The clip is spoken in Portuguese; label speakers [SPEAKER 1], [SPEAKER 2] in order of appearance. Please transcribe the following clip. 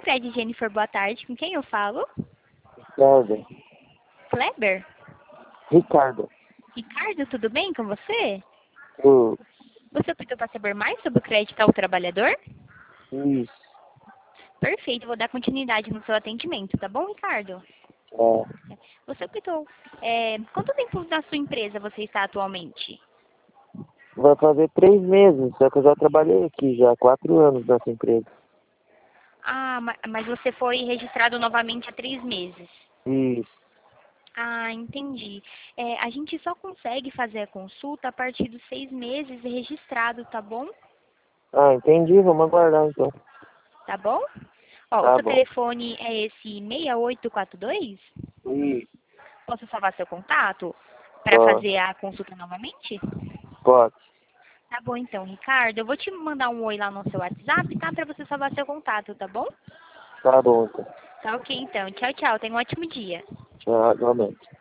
[SPEAKER 1] Fred e Jennifer, boa tarde. Com quem eu falo?
[SPEAKER 2] Ricardo.
[SPEAKER 1] Kleber?
[SPEAKER 2] Ricardo.
[SPEAKER 1] Ricardo, tudo bem com você?
[SPEAKER 2] Eu,
[SPEAKER 1] Você optou para saber mais sobre o crédito ao trabalhador?
[SPEAKER 2] isso.
[SPEAKER 1] Perfeito, vou dar continuidade no seu atendimento, tá bom, Ricardo? Você optou. Quanto tempo na sua empresa você está atualmente?
[SPEAKER 2] Vai fazer 3 meses, só que eu já trabalhei aqui já há 4 anos nessa empresa.
[SPEAKER 1] Ah, mas você foi registrado novamente há 3 meses.
[SPEAKER 2] Isso.
[SPEAKER 1] Ah, entendi. A gente só consegue fazer a consulta a partir dos 6 meses registrado, tá bom?
[SPEAKER 2] Ah, entendi. Vamos aguardar então.
[SPEAKER 1] Tá bom? Ó, o
[SPEAKER 2] Tá
[SPEAKER 1] seu
[SPEAKER 2] bom.
[SPEAKER 1] telefone é esse 6842?
[SPEAKER 2] Isso.
[SPEAKER 1] Posso salvar seu contato para
[SPEAKER 2] Pode.
[SPEAKER 1] fazer a consulta novamente?
[SPEAKER 2] Pode.
[SPEAKER 1] Tá bom então, Ricardo. Eu vou te mandar um oi lá no seu WhatsApp, tá? Para você salvar seu contato, tá bom?
[SPEAKER 2] Tá bom então.
[SPEAKER 1] Tá ok então. Tchau, tchau. Tenha um ótimo dia.
[SPEAKER 2] Tchau, igualmente.